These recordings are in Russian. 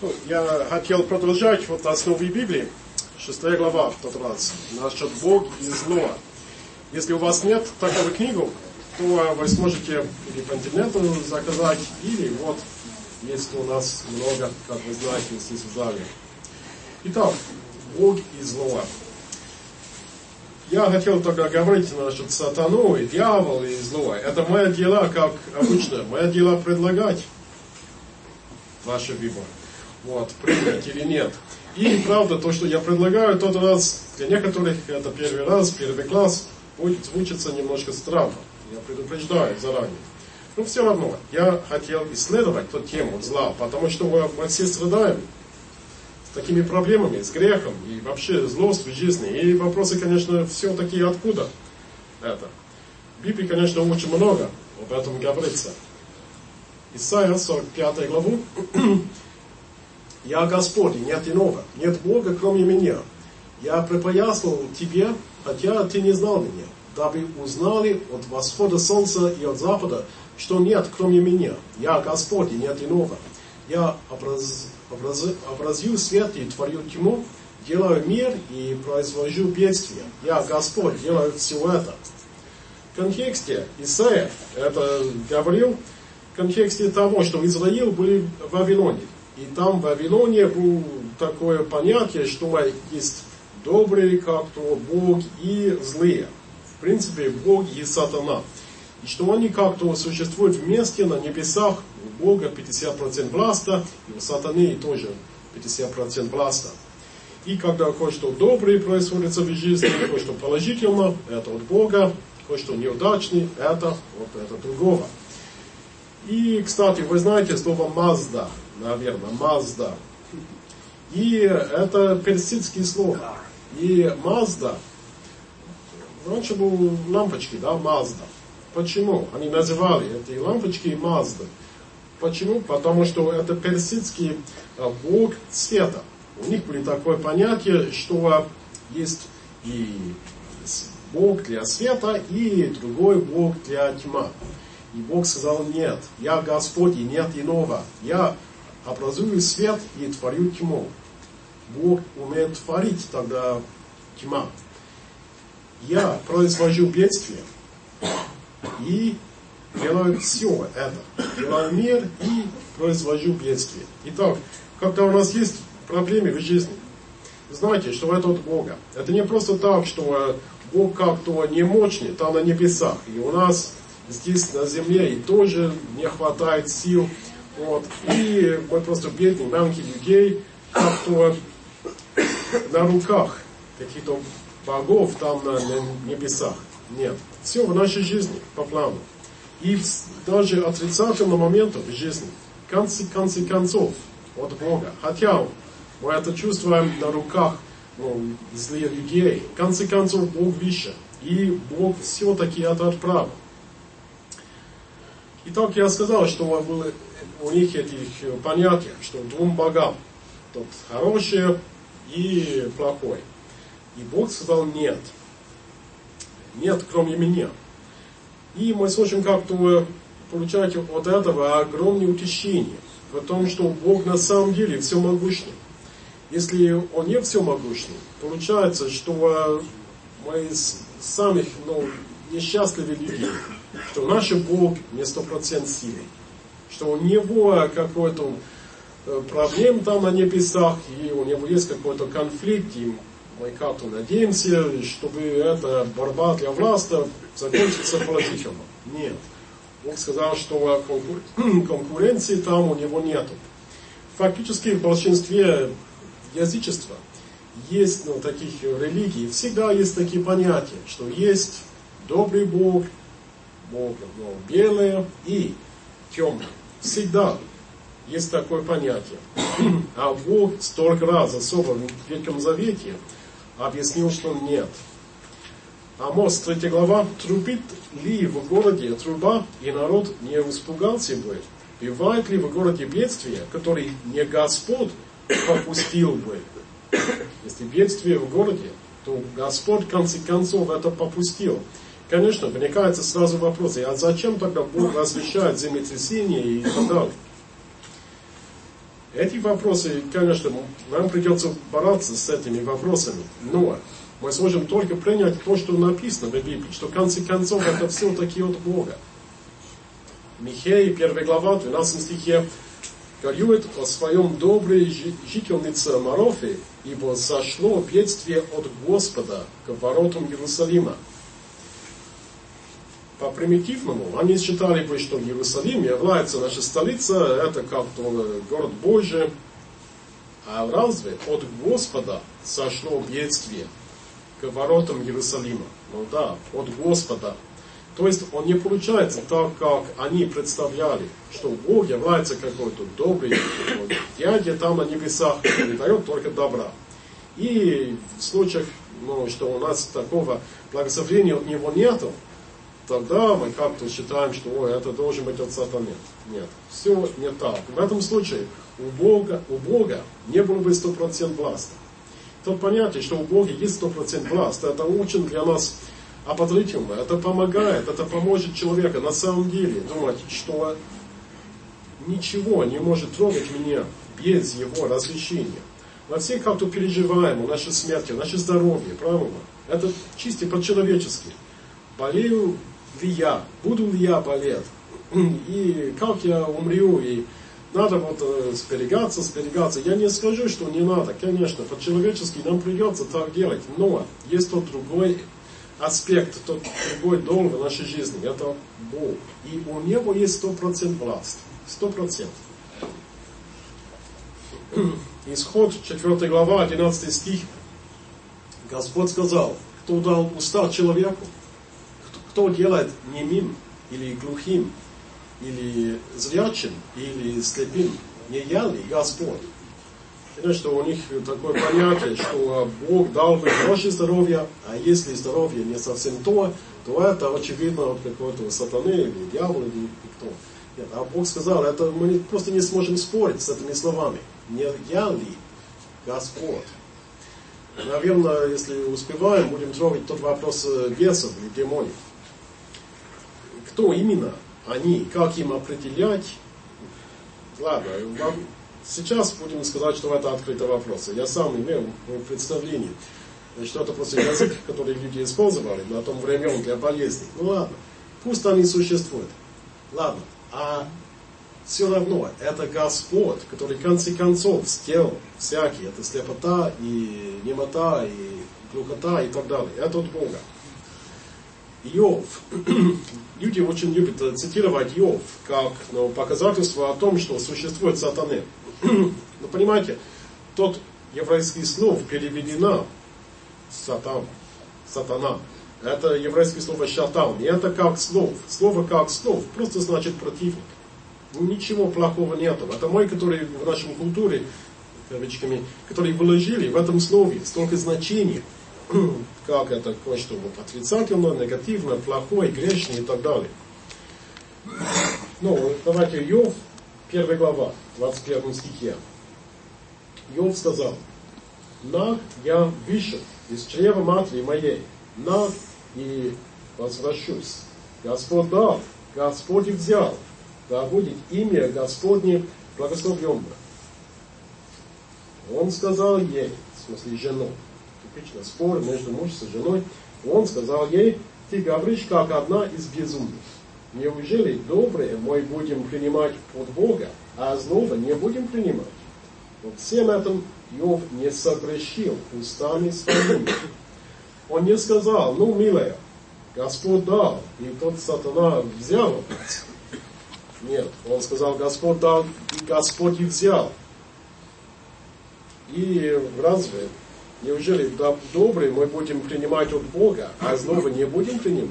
Я хотел продолжать вот на основе Библии, 6 глава в тот раз, насчет Бога и зло. Если у вас нет такой книги, то вы сможете или по интернету заказать, или вот есть у нас много, как вы знаете, здесь в зале. Итак, Бог и зло. Я хотел только говорить насчет сатану и дьявола и зло. Это мое дело, как обычно, мое дело предлагать ваше выбор. Вот, принять или нет. И правда, то, что я предлагаю, тот раз, для некоторых это первый раз, первый класс, будет звучаться немножко странно. Я предупреждаю заранее. Но все равно, я хотел исследовать эту тему зла, потому что мы все страдаем с такими проблемами, с грехом, и вообще злость в жизни. И вопросы, конечно, все-таки откуда это. В Библии, конечно, очень много об этом говорится. Исайя 45 главу. «Я Господь, и нет иного, нет Бога, кроме меня. Я препояснил тебе, хотя ты не знал меня, дабы узнали от восхода солнца и от запада, что нет, кроме меня. Я Господь, и нет иного. Я образую свет и творю тьму, делаю мир и произвожу бедствие. Я Господь, делаю все это». В контексте Исаия это говорил, в контексте того, что Израиль были в Вавилоне. И там в Вавилоне было такое понятие, что есть добрые как-то Бог и злые. В принципе, Бог и сатана. И что они как-то существуют вместе на небесах. У Бога 50% власта, и у сатаны тоже 50% власта. И когда кое-что доброе происходит в жизни, кое-что положительно, это от Бога, кое-что неудачное, это от другого. И, кстати, вы знаете слово «мазда», наверное, «мазда». И это персидское слово. И «мазда», раньше были лампочки, да, «мазда». Почему? Они называли эти лампочки «мазда». Почему? Потому что это персидский бог света. У них были такое понятие, что есть и бог для света, и другой бог для тьмы. И Бог сказал: нет, я Господь, и нет иного. Я образую свет и творю тьму. Бог умеет творить тогда тьма. Я произвожу бедствие и делаю все это. Делаю мир и произвожу бедствие. Итак, когда у нас есть проблемы в жизни, знаете, что это от Бога. Это не просто так, что Бог как-то немощный там на небесах. И у нас здесь на земле и тоже не хватает сил. Вот. И мы просто бедные, маленькие людей, как-то на руках каких-то богов там на небесах. Нет. Все в нашей жизни по плану. И даже отрицательного момента в жизни, в конце концов, от Бога. Хотя мы это чувствуем на руках злых людей. В конце концов, Бог выше. И Бог все-таки это отправил. Итак, я сказал, что было у них этих понятий, что двум богам. Тот хороший и плохой. И Бог сказал: нет. Нет, кроме меня. И мы слышим, как-то получаете от этого огромное утешение. В том, что Бог на самом деле всемогущий. Если Он не всемогущий, получается, что мы самих несчастливые люди, что наш Бог не 100% силы, что у Него какой-то проблем там на небесах, и у Него есть какой-то конфликт, и мы как-то надеемся, чтобы эта борьба для власти закончится положительно. Нет. Бог сказал, что конкуренции там у Него нету. Фактически в большинстве язычества есть таких религий, всегда есть такие понятия, что есть добрый Бог, Бог белый и темный. Всегда есть такое понятие. А Бог столько раз, особо в Ветхом Завете, объяснил, что нет. Амос 3 глава: «Трубит ли в городе труба, и народ не испугался бы? Бывает ли в городе бедствие, которое не Господь попустил бы?» Если бедствие в городе, то Господь в конце концов это попустил. Конечно, возникает сразу вопрос: а зачем тогда Бог разрешает землетрясения и так далее? Эти вопросы, конечно, нам придется бороться с этими вопросами, но мы сможем только принять то, что написано в Библии, что в конце концов это все-таки от Бога. Михея, 1 глава, 12 стихе, горюет о своем доброй жительнице Марофе, ибо сошло бедствие от Господа к воротам Иерусалима. По примитивному, они считали бы, что Иерусалим является наша столица, это как-то город Божий, а разве от Господа сошло бедствие к воротам Иерусалима? Ну да, от Господа. То есть он не получается так, как они представляли, что Бог является какой-то добрый дядя там на небесах, который дает только добра. И в случаях, что у нас такого благословения от Него нету, тогда мы как-то считаем, что это должен быть от сатаны. Нет, все не так. В этом случае у Бога не было бы 100% власти. То понятие, что у Бога есть 100% власть, это очень для нас ободрительно, это помогает, это поможет человеку на самом деле думать, что ничего не может трогать меня без его разрешения. Мы все как-то переживаем о нашей смерти, о нашем здоровье, правильно? Это чисто по-человечески. Болею ли я? Буду ли я болеть? И как я умру? И надо сберегаться. Я не скажу, что не надо. Конечно, по-человечески нам придется так делать. Но есть тот другой аспект, тот другой долг в нашей жизни. Это Бог. И у Него есть 100% власть. 100%. Исход, 4 глава, 11 стих. Господь сказал, кто дал уста человеку, кто делает немым, или глухим, или зрячим, или слепым, не я ли Господь? Знаете, что у них такое понятие, что Бог дал бы хорошее здоровье, а если здоровье не совсем то это очевидно от какой-то сатаны, или дьявола, или кто. Нет, а Бог сказал, это мы просто не сможем спорить с этими словами. Не я ли Господь? Наверное, если успеваем, будем трогать тот вопрос бесов или демонов. Кто именно они, как им определять? Ладно, сейчас будем сказать, что это открытый вопрос. Я сам имел представление, что это просто язык, который люди использовали на том времени для болезней. Ну ладно, пусть они существуют. Ладно, а все равно это Господь, который в конце концов сделал всякие, это слепота и немота и глухота и так далее. Это от Бога. Иов. Люди очень любят цитировать Иов как показательство о том, что существует сатаны. Но понимаете, тот еврейский слово переведено сатана. Это еврейское слово шатан. И это как слово. Слово как слово просто значит противник. Ничего плохого нету. Это мы, которые в нашей культуре, кавычками, которые вложили в этом слове столько значений, как это кое-что отрицательно, негативно, плохое, грешное и так далее. Давайте Иов, 1 глава, 21 стихе. Иов сказал, «Наг я вышел из чрева матери моей, наг и возвращусь. Господь дал, Господь взял, да будет имя Господне благословенно». Он сказал ей, в смысле жену, типично спор между мужем и женой, он сказал ей, ты говоришь, как одна из безумных. Неужели доброе мы будем принимать от Бога, а злого не будем принимать? Вот всем этом Иов не согрешил устами своими. Он не сказал, милая, Господь дал, и тот сатана взял. Нет, он сказал, Господь дал, и Господь и взял. И разве, неужели добрый мы будем принимать от Бога, а злого не будем принимать?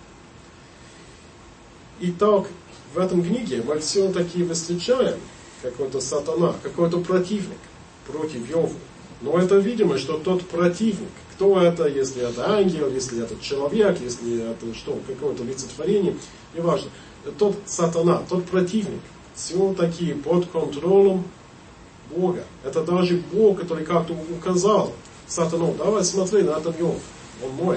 Итак, в этом книге мы все-таки встречаем какой-то сатана, какой-то противник против Иова. Но это видимо, что тот противник, кто это, если это ангел, если это человек, если это что, какое-то олицетворение, неважно. Тот сатана, тот противник, все-таки под контролем Бога. Это даже Бог, который как-то указал сатану, давай смотри на этот Иов, он мой.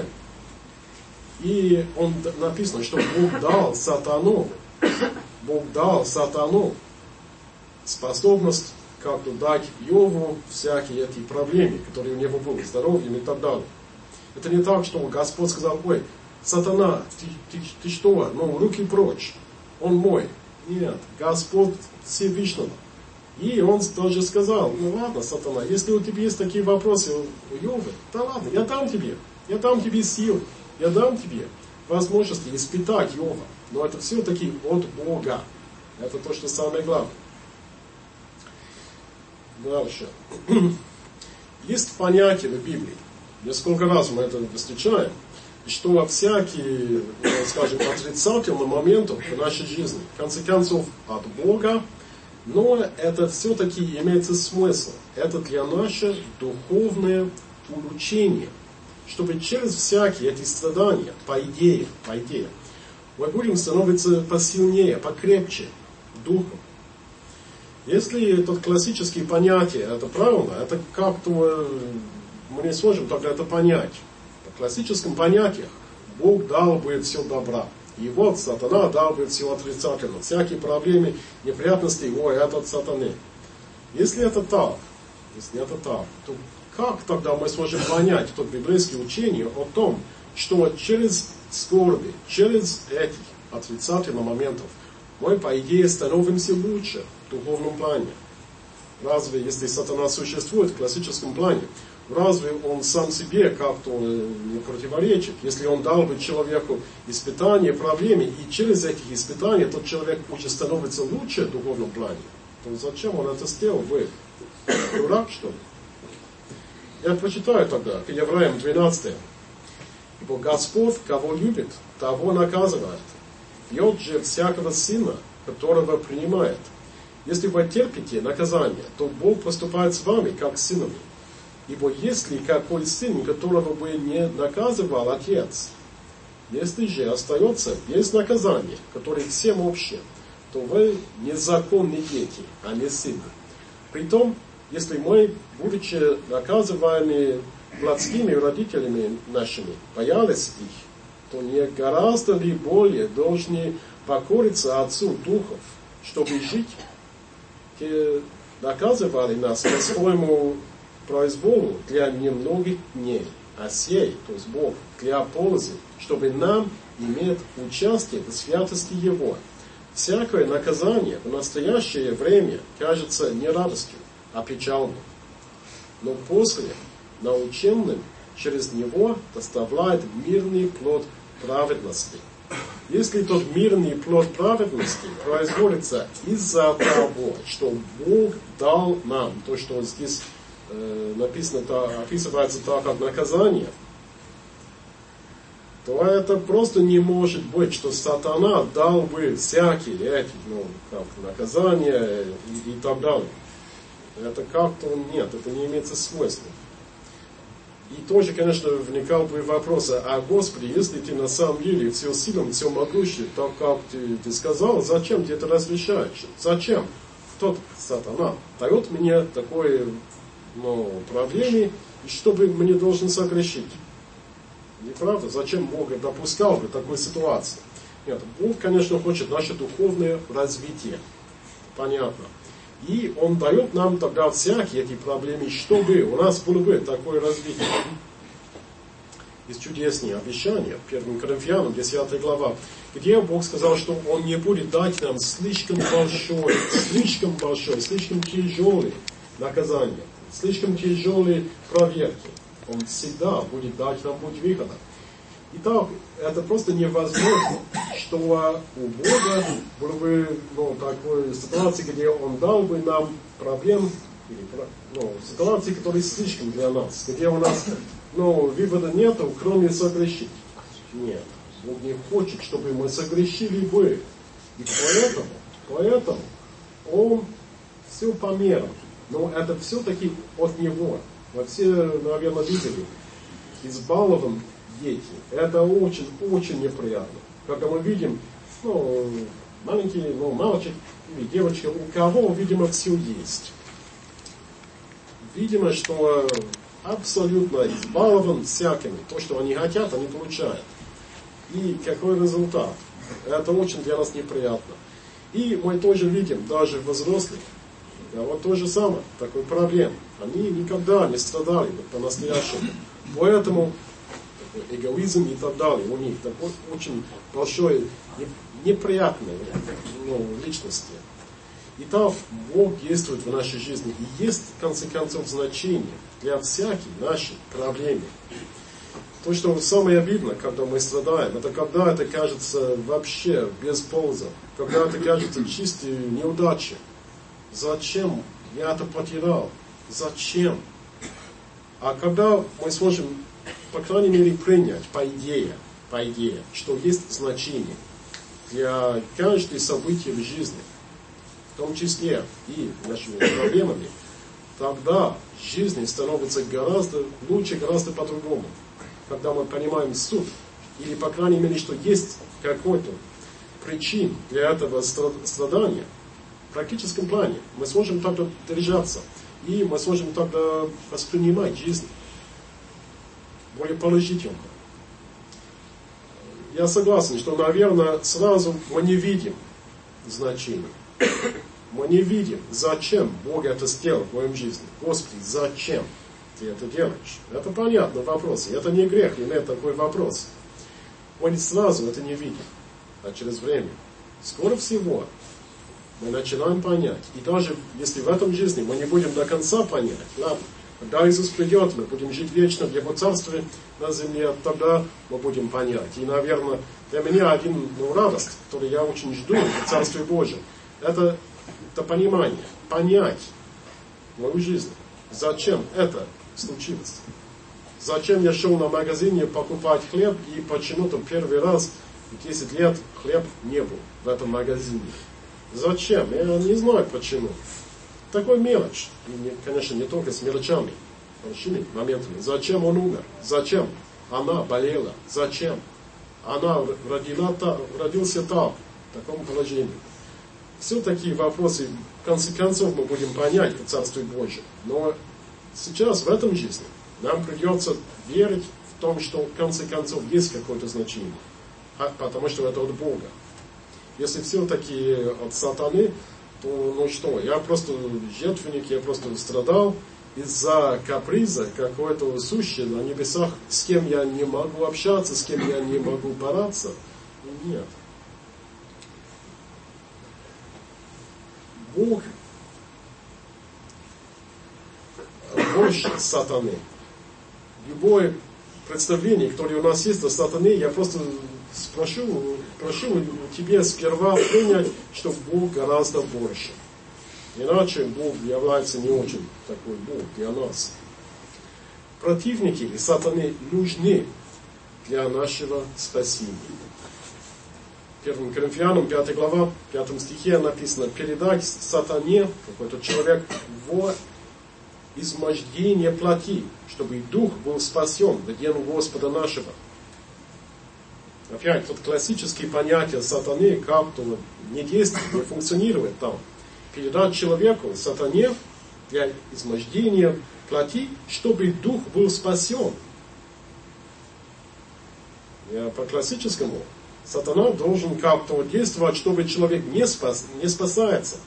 И написано, что Бог дал сатану способность как-то дать Иову всякие эти проблемы, которые у него были, здоровьем и так далее. Это не так, что Господь сказал: ой, сатана, ты что, руки прочь, он мой. Нет, Господь Всевышнего. И он тоже сказал: ладно, сатана, если у тебя есть такие вопросы у Иовы, да ладно, я дам тебе сил, я дам тебе возможности испытать Иова. Но это все-таки от Бога. Это то, что самое главное. Дальше. Есть понятие в Библии, несколько раз мы это встречаем, что всякие, скажем, отрицательные моменты в нашей жизни, в конце концов, от Бога, но это все-таки имеется смысл. Это для нашего духовное улучшение, чтобы через всякие эти страдания, по идее, мы будем становиться посильнее, покрепче духом. Если это классические понятия, это правильно, это как-то мы не сможем тогда это понять. В классическом понятиях Бог дал бы все добра. И вот сатана дал бы все отрицательно. Всякие проблемы, неприятности, это от сатаны. Если это так, то как тогда мы сможем понять то библейское учение о том, что через скорби, через эти отрицательные моменты мы, по идее, становимся лучше в духовном плане? Разве, если сатана существует в классическом плане, разве он сам себе как-то не противоречит? Если он дал бы человеку испытания, проблемы, и через эти испытания тот человек уже становится лучше в духовном плане, то зачем он это сделал? Вы дурак, что ли? Я прочитаю тогда, к Евреям 12. Ибо Господь, кого любит, того наказывает. Бьет же всякого сына, которого принимает. Если вы терпите наказание, то Бог поступает с вами, как с сынами. Ибо если какой сын, которого бы не наказывал отец, если же остается без наказания, которое всем общее, то вы незаконные дети, а не сыны. Притом, если мы, будучи наказываемыми плотскими родителями нашими, боялись их, то не гораздо ли более должны покориться Отцу Духов, чтобы жить? Те наказывали нас по своему произволу для немногих дней, а сей, то есть Бог, для пользы, чтобы нам иметь участие в святости Его. Всякое наказание в настоящее время кажется не радостью, а печальным. Но после, наученным через него, доставляет мирный плод праведности. Если тот мирный плод праведности производится из-за того, что Бог дал нам, то, что здесь написано, описывается так, как наказание, то это просто не может быть, что сатана дал бы всякие эти, наказания и так далее. Это как-то нет, это не имеется смысла. И тоже, конечно, вникал бы в вопрос: а Господи, если ты на самом деле все силен, все могущий, так как ты сказал, зачем ты это разрешаешь? Зачем тот сатана дает мне такое проблемы, и чтобы мне должен согрешить? Неправда? Зачем Бог допускал бы такой ситуации? Нет, Бог, конечно, хочет наше духовное развитие. Понятно. И Он дает нам тогда всякие эти проблемы, чтобы у нас было бы такое развитие. Есть чудесные обещания, 1 Коринфянам, 10 глава, где Бог сказал, что Он не будет дать нам слишком большое, слишком тяжелое наказание, слишком тяжелые проверки. Он всегда будет дать нам путь выхода. Итак, это просто невозможно, что у Бога было бы такой ситуации, где Он дал бы нам проблем, ситуации, которые слишком для нас, где у нас вывода нету, кроме согрешить. Нет, Бог не хочет, чтобы мы согрешили бы. И поэтому Он все по мерам. Но это все-таки от Него. Мы все, наверное, видели, избалован дети. Это очень неприятно. Когда мы видим, маленький, мальчик или девочка, у кого, видимо, все есть. Видимо, что абсолютно избалован всякими. То, что они хотят, они получают. И какой результат? Это очень для нас неприятно. И мы тоже видим, даже взрослых, А вот то же самое, такой проблем. Они никогда не страдали по-настоящему. Поэтому такой эгоизм и так далее у них такой очень большой, неприятной личности. Итак, Бог действует в нашей жизни. И есть, в конце концов, значение для всяких наших проблем. То, что самое обидно, когда мы страдаем, это когда это кажется вообще без пользы. Когда это кажется чистой неудачей. Зачем я это потерял? Зачем? А когда мы сможем, по крайней мере, принять, по идее, что есть значение для каждого события в жизни, в том числе и нашими проблемами, тогда жизнь становится гораздо лучше, гораздо по-другому. Когда мы понимаем суть, или, по крайней мере, что есть какой-то причин для этого страдания, в практическом плане мы сможем тогда держаться, и мы сможем тогда воспринимать жизнь более положительно. Я согласен, что, наверное, сразу мы не видим значения. Мы не видим, зачем Бог это сделал в моей жизни. Господи, зачем ты это делаешь? Это понятный вопрос. И это не грех иметь такой вопрос. Мы сразу это не видим. А через время, скоро всего, мы начинаем понять. И даже если в этом жизни мы не будем до конца понять, ладно, когда Иисус придет, мы будем жить вечно в Его Царстве на земле, тогда мы будем понять. И, наверное, для меня один радость, которую я очень жду в Царстве Божьем, это понимание, понять мою жизнь. Зачем это случилось? Зачем я шел на магазине покупать хлеб, и почему-то первый раз в 10 лет хлеб не был в этом магазине? Зачем? Я не знаю почему. Такой мелочь. И, конечно, не только с мелочами, большими моментами. Зачем он умер? Зачем она болела? Зачем? Она родился там, в таком положении. Все такие вопросы, в конце концов, мы будем понять в Царстве Божьем. Но сейчас, в этом жизни, нам придется верить в том, что в конце концов есть какое-то значение. Потому что это от Бога. Если все-таки от сатаны, то ну что, я просто жертвенник, я просто страдал из-за каприза какой-то сущего на небесах, с кем я не могу общаться, с кем я не могу бороться. Нет. Бог больше сатаны. Любое представление, которое у нас есть о сатане, я просто прошу тебе сперва принять, что Бог гораздо больше. Иначе Бог является не очень такой Бог для нас. Противники и сатаны нужны для нашего спасения. 1 Коринфянам 5 глава, 5 стихе написано: передать сатане, какой-то человек, во измождение плоти, чтобы и дух был спасен в день Господа нашего. Опять, тут классические понятия сатаны как-то не действует, не функционирует там. Передать человеку, сатане, для измождения плоти, чтобы дух был спасен. По классическому, сатана должен как-то действовать, чтобы человек не спасается.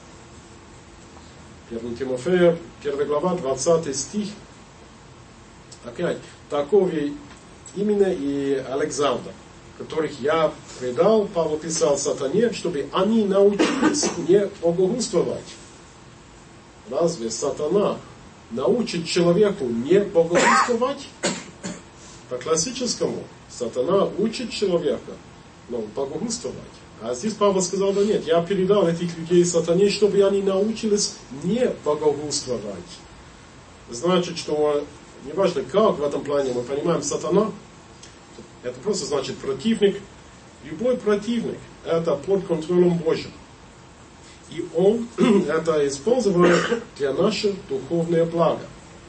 1 Тимофея, 1 глава, 20 стих. Опять, таковы именно и Александр, которых я предал, Павел писал сатане, чтобы они научились не богослужить. Разве сатана научит человеку не богослужить? По классическому, сатана учит человека богослужить. А здесь Павел сказал: да нет, я передал этих людей сатане, чтобы они научились не богослужить. Значит, что неважно как в этом плане мы понимаем сатана, это просто значит противник. Любой противник – это под контролем Божьим. И он это использует для нашего духовного блага.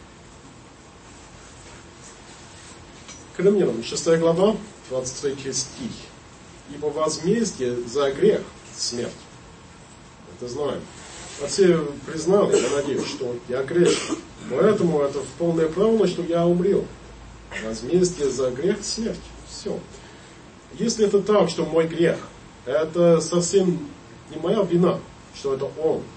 К Римлянам 6 глава, 23 стих. Ибо возмездие за грех – смерть. Это знаем. А все признали, я надеюсь, что я грешен. Поэтому это полное право, что я умрел. Возмездие за грех – смерть. Все. Если это так, что мой грех, это совсем не моя вина, что это он.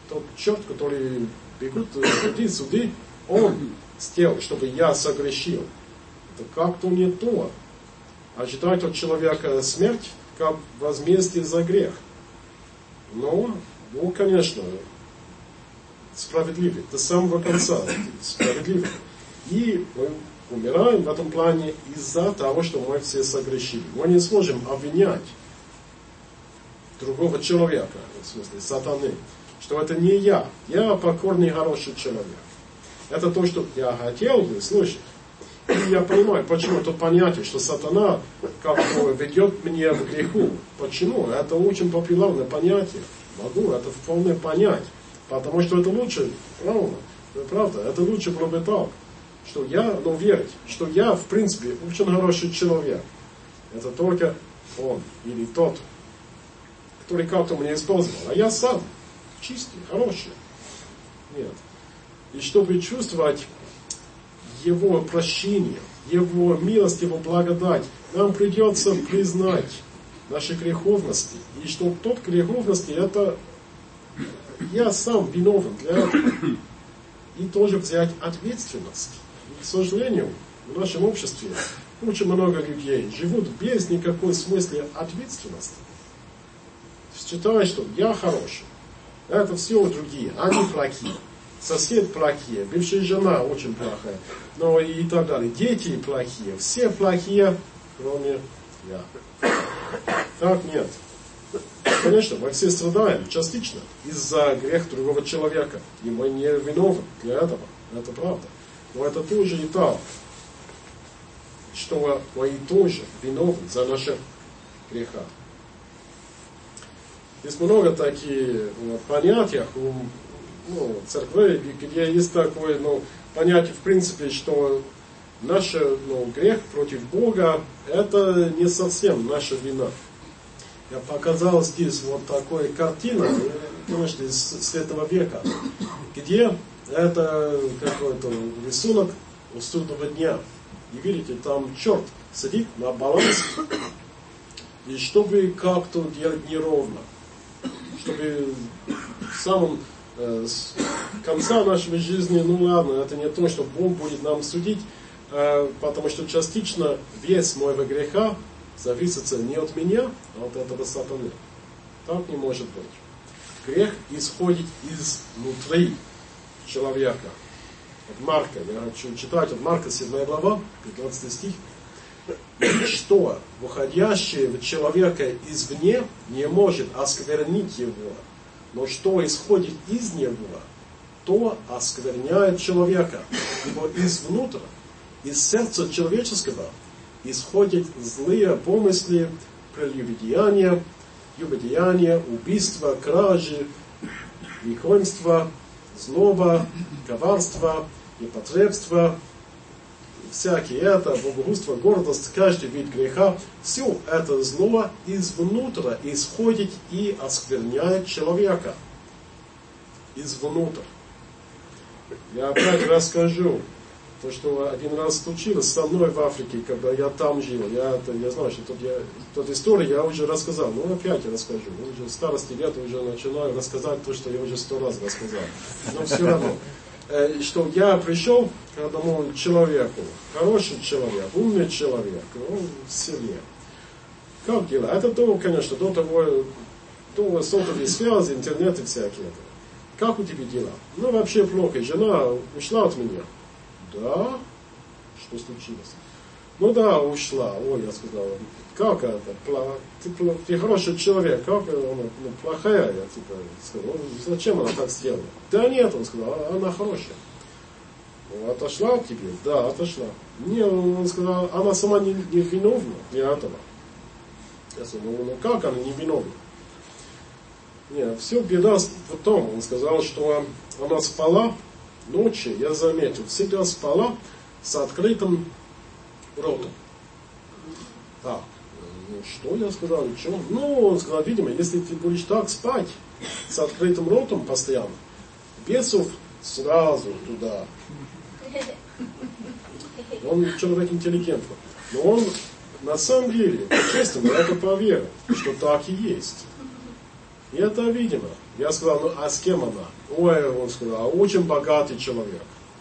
тот черт, который бегут суды, он сделал, чтобы я согрешил. Это как-то не то. Ожидать от человека смерть, как возмездие за грех. Но, ну, конечно, справедливый. До самого конца справедливый. И мы умираем в этом плане из-за того, что мы все согрешили. Мы не сможем обвинять другого человека, в смысле сатаны, что это не я покорный, хороший человек. Это то, что я хотел бы слышать. И я понимаю, почему это понятие, что сатана как-то ведет меня к греху. Почему? Это очень популярное понятие. Могу это вполне понять. Потому что это лучше, правда, это лучше было бы так, что я, верить, что я, в принципе, очень хороший человек. Это только он или тот, который как-то меня использовал. А я сам чистый, хороший. Нет. И чтобы чувствовать Его прощение, Его милость, Его благодать, нам придется признать наши греховности. И что тот греховности, это я сам виновен для этого. И тоже взять ответственность. И, к сожалению, в нашем обществе очень много людей живут без никакой смысла ответственности. Считают, что я хороший. Это все другие, они плохие. Сосед плохие, бывшая жена очень плохая, но и так далее. Дети плохие, все плохие, кроме я. Так нет. Конечно, мы все страдаем частично из-за греха другого человека. И мы не виновны для этого. Это правда. Но это тоже и так, что мы тоже виновны за наши греха. Есть много таких понятий у церкви, где есть такое понятие, в принципе, что наш грех против Бога, это не совсем наша вина. Я показал здесь вот такую картину, конечно, с этого века, где это какой-то рисунок у судного дня. И видите, там черт сидит на балансе, и чтобы как-то делать неровно, чтобы в самом с конца нашей жизни, ладно, это не то, что Бог будет нам судить, потому что частично вес моего греха зависит не от меня, а от этого сатаны. Так не может быть. Грех исходит изнутри человека. От Марка, я хочу читать от Марка 7 глава, 15 стих. Что выходящее в человека извне не может осквернить его, но что исходит из него, то оскверняет человека. Ибо изнутри, из сердца человеческого, исходят злые помыслы, прелюбодеяния, убийства, кражи, лихоимство, злоба, коварство, непотребство, всякие это, богохульство, гордость, каждый вид греха, все это зло изнутри исходит и оскверняет человека. Изнутри. Я опять расскажу то, что один раз случилось со мной в Африке, когда я там жил. Я знаю, что тут историю я уже рассказал, но опять я расскажу. Уже в старости лет уже начинаю рассказать то, что я уже 100 раз рассказал. Но все равно. Что я пришел к одному человеку, хороший человек, умный человек, в селе. Как дела? Это конечно, до сотовой связи, интернета всякие. Как у тебя дела? Вообще плохо. Жена ушла от меня. Да? Что случилось? Да, ушла. Ой, я сказал, как это? Ты хороший человек, как она плохая? Я сказал, зачем она так сделала? Да нет, он сказал, она хорошая. Отошла от тебя? Да, отошла. Не, он сказал, она сама не виновна для этого. Я сказал, как она не виновна? Нет, все беда в том, он сказал, что она спала ночью, я заметил, всегда спала с открытым ротом. Так, что я сказал, что? Он сказал, видимо, если ты будешь так спать, с открытым ротом постоянно, бесов сразу туда. Он человек интеллигентный. Но он на самом деле, честно, это поверил, что так и есть. И это видимо. Я сказал, ну а с кем она? Ой, он сказал, очень богатый человек.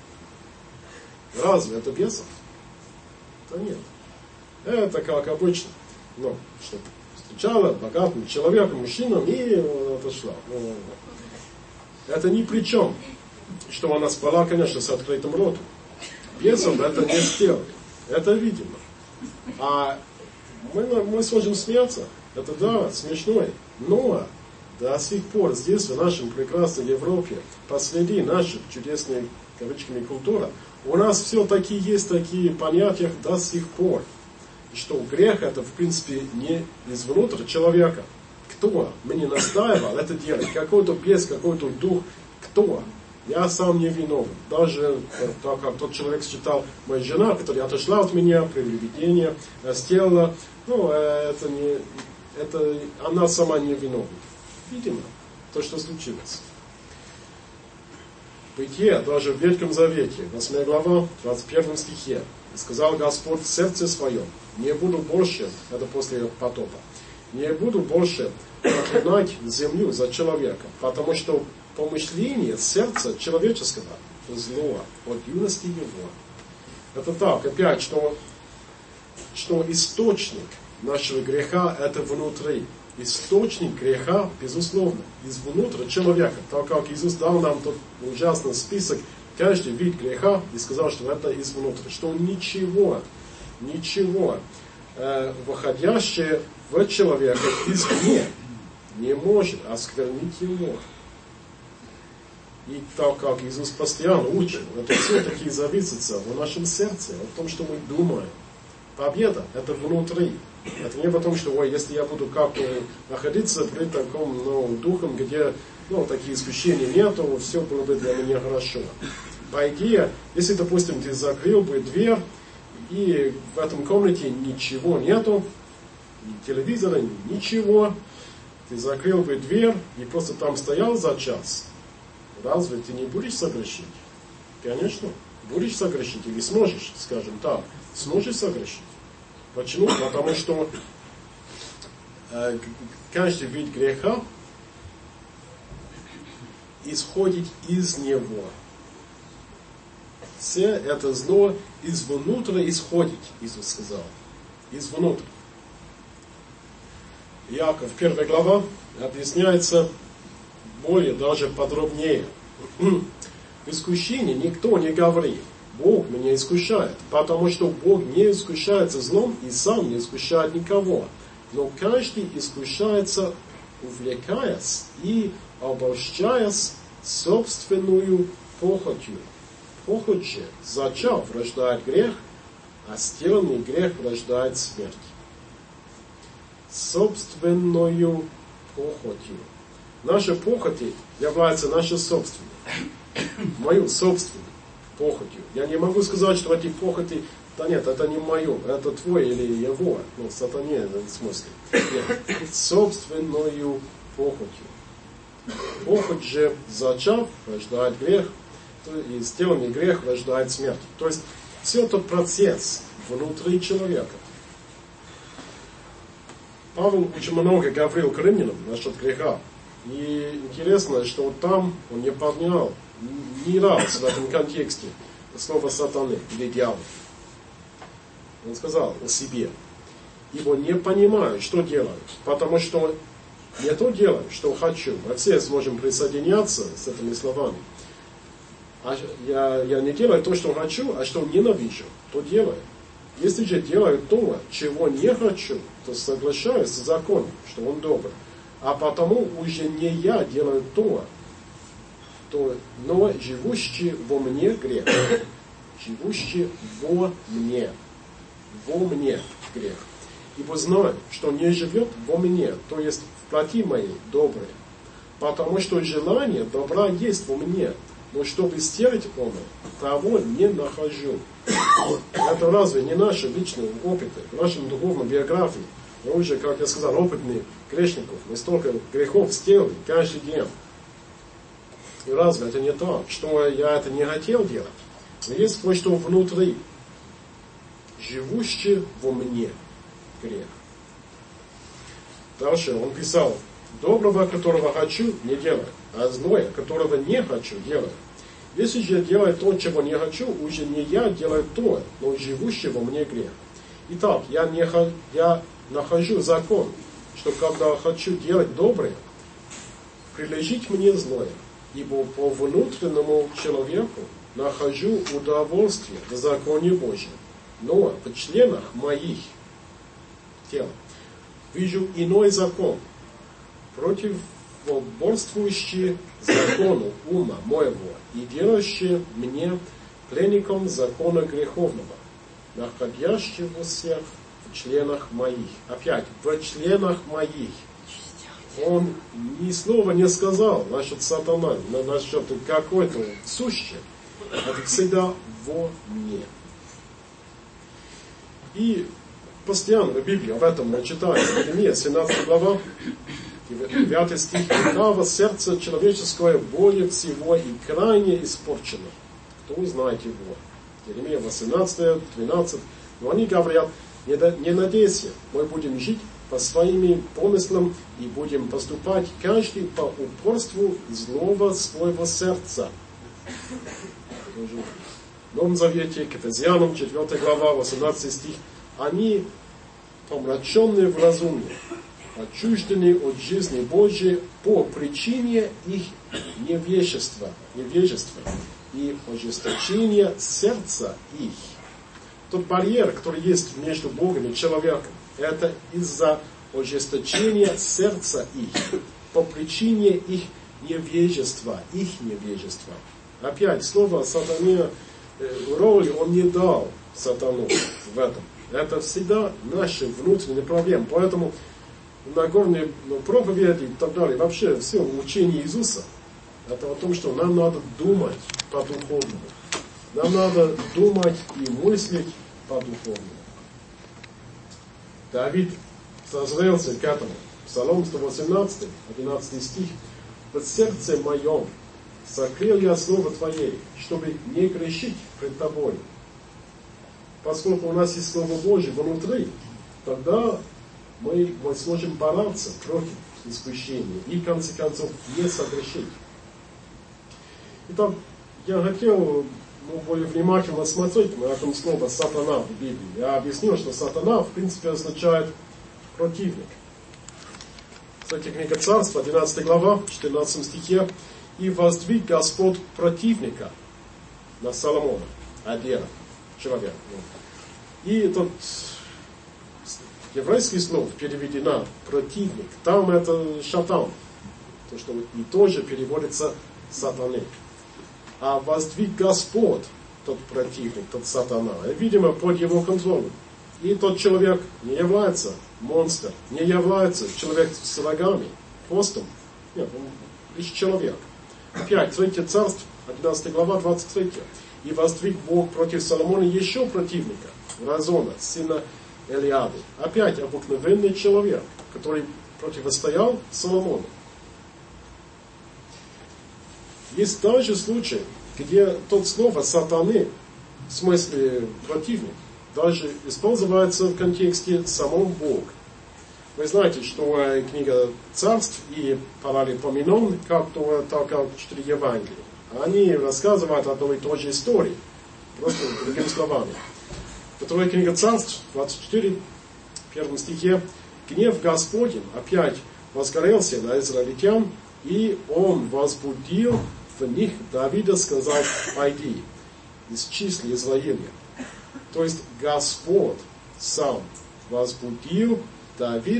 Разве это бесов? Да нет. Это как обычно. Ну, что встречала богатым человеком, мужчином, и отошла. Это ни при чем. Что она спала, конечно, с открытым ротом. Бесом это не сделали. Это видимо. А мы сможем смеяться. Это да, смешно. Но до сих пор здесь, в нашем прекрасной Европе, посреди нашей чудесной, кавычками, культуры, у нас все-таки есть такие понятия до сих пор. Что грех это, в принципе, не изнутри человека. Кто мне настаивал это делать? Какой-то бес, какой-то дух. Кто? Я сам не виновен. Даже так как тот человек считал, моя жена, которая отошла от меня, прелюбодеяние, сделала, ну, это она сама не виновна. Видимо, то, что случилось. Бытие, даже в Ветхом Завете, 8 глава, 21 стихе, сказал Господь в сердце своем, не буду больше, это после потопа, не буду больше проклинать землю за человека, потому что помышление сердца человеческого зло от юности его. Это так, опять, что источник нашего греха это внутри. Источник греха, безусловно, изнутри человека. Так как Иисус дал нам тот ужасный список, каждый вид греха, и сказал, что это изнутри. Что ничего, выходящее в человека извне не может осквернить его. И так как Иисус постоянно учит, это все-таки зависит в нашем сердце, о том, что мы думаем. Победа – это внутри. Это не потому, что, ой, если я буду как-то находиться при таком духом, где такие искушения нету, все было бы для меня хорошо. По идее, если, допустим, ты закрыл бы дверь, и в этом комнате ничего нету, ни телевизора, ничего, ты закрыл бы дверь и просто там стоял за час, разве ты не будешь согрешить? Конечно, будешь согрешить или сможешь, скажем так, сможешь согрешить. Почему? Потому что каждый вид греха исходит из него. Все это зло извнутрь исходит, Иисус сказал. Извнутрь. Иаков, 1 глава, объясняется более, даже подробнее. В искушении никто не говорит. Бог меня искушает, потому что Бог не искушается злом и сам не искушает никого. Но каждый искушается, увлекаясь и обольщаясь собственную похотью. Похоть же, зачав, рождает грех, а сделанный грех рождает смерть. Собственную похотью. Наши похоти являются нашей собственной. Мою собственную похотью. Я не могу сказать, что эти похоти, да нет, это не мое, это твой или его, сатане в смысле. Нет, собственную похотью. Похоть же зачав, рождает грех, и сделанный грех рождает смерть. То есть, все этот процесс внутри человека. Павел очень много говорил к римлянам насчет греха. И интересно, что вот там он не поднял ни раз в этом контексте слово сатаны или дьявол. Он сказал о себе. Ибо не понимаю, что делаю, потому что не то делаю, что хочу. Мы все сможем присоединяться с этими словами. А я не делаю то, что хочу, а что ненавижу, то делаю. Если же делаю то, чего не хочу, то соглашаюсь с законом, что он добр. А потому уже не я делаю то, но живущий во мне грех. Живущий во мне грех. Ибо знаю, что не живет во мне, то есть в плоти моей доброе. Потому что желание добра есть во мне, но чтобы сделать оно, того не нахожу. Это разве не наши личные опыты, в нашей духовной биографии? Мы уже, как я сказал, опытные грешников. Мы столько грехов сделали каждый день. И разве это не так, что я это не хотел делать? Но есть кое-что внутри. Живущий во мне грех. Дальше он писал Доброго, которого хочу, не делаю, а злое, которого не хочу, делаю. Если же я делаю то, чего не хочу, уже не я делаю то, но живущий во мне грех. Итак, я нахожу закон, что когда хочу делать доброе, прилежит мне злое, ибо по внутреннему человеку нахожу удовольствие в законе Божьем, но в членах моих тела вижу иной закон, противоборствующий закону ума моего и делающий мне пленником закона греховного, находящегося в членах моих. Опять, в членах моих. Он ни слова не сказал насчет сатана, насчет какой-то сущей. Это всегда во мне. И постоянно в Библии об этом мы читаем. Иеремия, 17 глава, 9 стих. «Право сердце человеческое более всего и крайне испорчено. Кто узнает его?» Иеремия 18, 12. Но они говорят: не надейся, мы будем жить по своим помыслам и будем поступать каждый по упорству злого своего сердца. В Новом Завете, к Ефесянам, 4 глава, 18 стих. Они помраченные в разуме, отчуждены от жизни Божьей по причине их невежества и ожесточения сердца их. Тот барьер, который есть между Богом и человеком, это из-за ожесточения сердца их, по причине их невежества. Опять, слово сатане, роли он не дал сатану в этом. Это всегда наши внутренние проблемы. Поэтому Нагорные проповеди и так далее, вообще все учение Иисуса, это о том, что нам надо думать по-духовному. Нам надо думать и мыслить по-духовному. Давид созрелся к этому. Псалом 118, 11 стих. «В сердце моем сокрыл я слово Твое, чтобы не грешить пред Тобой». Поскольку у нас есть Слово Божье внутри, тогда мы сможем бороться против искушения и, в конце концов, не согрешить. Итак, я хотел более внимательно смотреть на это слово «сатана» в Библии. Я объяснил, что «сатана» в принципе означает «противник». Кстати, книга Царства, 11 глава, 14 стихе. «И воздвиг Господь противника на Соломона, Адера, человека». И тот еврейский слово переведено «противник». Там это «шатан», то, что и тоже переводится «сатаны». А воздвиг Господь, тот противник, тот сатана, видимо, под его контролем. И тот человек не является монстр, не является человек с рогами, хвостом. Нет, он лишь человек. Опять, 3 царств, 11 глава, 23. «И воздвиг Бог против Соломона еще противника, Разона, сына Элиады». Опять обыкновенный человек, который противостоял Соломону. Есть также случаи, где тот слово «сатаны», в смысле «противник», даже используется в контексте «самом Бог». Вы знаете, что книга Царств и Паралипоменон, так как 4 Евангелия, они рассказывают одной и той же истории, просто другими словами. Вторая книга Царств, 24, в 1 стихе, «Гнев Господень опять возгорелся на израильтян, и он возбудил в них Давида, сказав: пойди, исчисли Израиля». То есть Господь сам возбудил Давид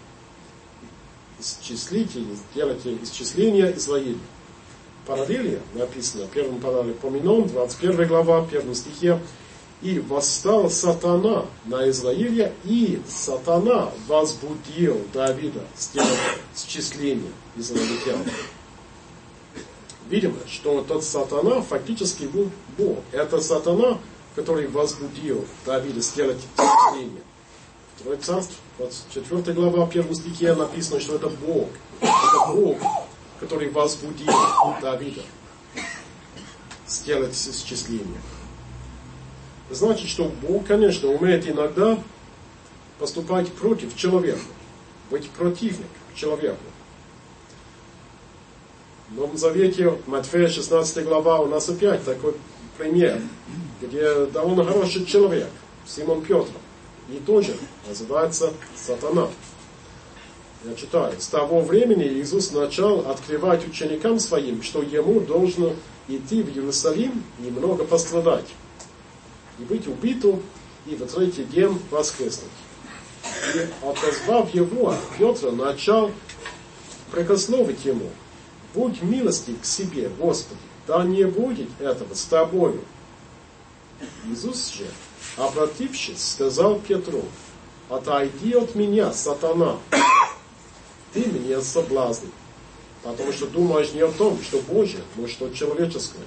делайте исчисление Израиля. Параллельно написано, 1 Паралипоменон, 21 глава, 1 стихе, «И восстал сатана на Израиля, и сатана возбудил Давида сделать исчисление израильтян». Видимо, что тот сатана фактически был Бог. Это сатана, который возбудил Давида сделать исчисление. Второе царство, 24 глава, 1 стихе написано, что это Бог. Это Бог, который возбудил Давида сделать исчисление. Значит, что Бог, конечно, умеет иногда поступать против человека, быть противник человеку. В Новом Завете, Матфея 16 глава, у нас опять такой пример, где довольно хороший человек, Симон Петр, и тоже называется Сатана. Я читаю. С того времени Иисус начал открывать ученикам своим, что ему должно идти в Иерусалим и много пострадать, и быть убитым, и в третий день воскреснуть. И, отозвав его, Петр начал прикословить ему: «Будь милостив к себе, Господи, да не будет этого с тобою». Иисус же, обратившись, сказал Петру: «Отойди от меня, сатана, ты меня соблазнил, потому что думаешь не о том, что Божье, но что человеческое».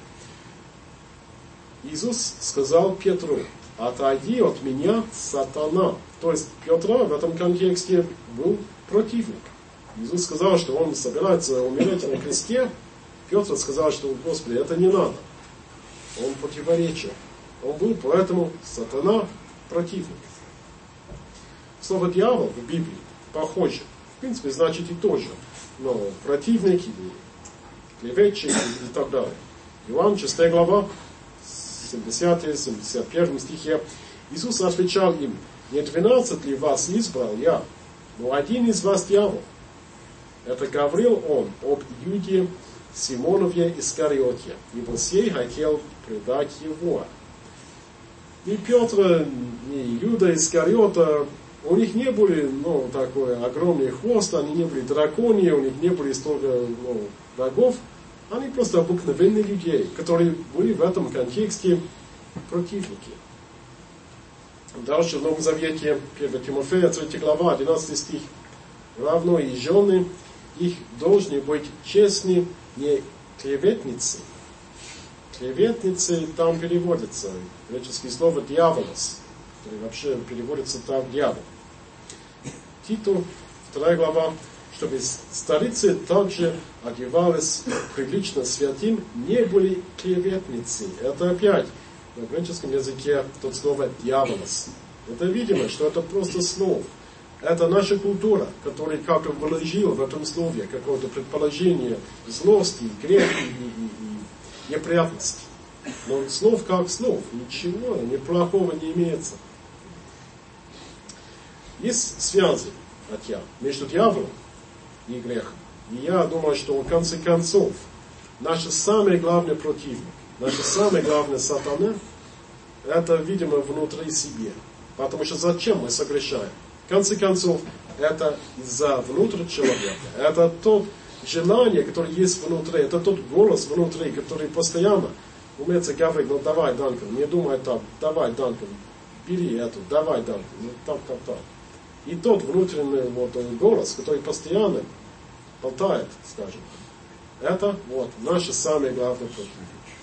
Иисус сказал Петру: «Отойди от меня, сатана». То есть Петра в этом контексте был противник. Иисус сказал, что он собирается умереть на кресте. Петр сказал, что, Господи, это не надо. Он противоречил. Он был поэтому сатана противник. Слово «дьявол» в Библии похоже. В принципе, значит и то же. Но противник, клеветчик и так далее. Иоанн, 6 глава, 70-71 стихе. Иисус отвечал им: «Не 12 ли вас избрал я, но один из вас дьявол». Это говорил он об Иуде Симонове Искариоте, ибо сей хотел предать его. И Петр, и Иуда Искариота, у них не были, такой огромный хвост, они не были драконьи, у них не были столько, врагов. Они просто обыкновенные люди, которые были в этом контексте противники. Дальше в Новом Завете, 1 Тимофея, 3 глава, 11 стих. «Равно и жены их должны быть честны, не клеветницы». Клеветницы там переводится, греческое слово «дьяволос», который вообще переводится так «дьявол». Титу, 2 глава, чтобы старицы также одевались прилично святым, не были клеветницы. Это опять на греческом языке тот слово «дьяволос». Это видимо, что это просто слово. Это наша культура, которая как-то вложила в этом слове какое-то предположение злости, греха и неприятности. Но слов как слов, ничего неплохого не имеется. Есть связи, между дьяволом и грехом. И я думаю, что в конце концов наш самый главный противник, наш самый главный сатана, это, видимо, внутри себе. Потому что зачем мы согрешаем? В конце концов, это из-за внутри человека. Это то желание, которое есть внутри. Это тот голос внутри, который постоянно умеется говорить: давай, Данкан, не думай так, давай, Данкан, бери эту, давай, Данкан, так. И тот внутренний голос, который постоянно болтает, скажем, это наш самый главный противник.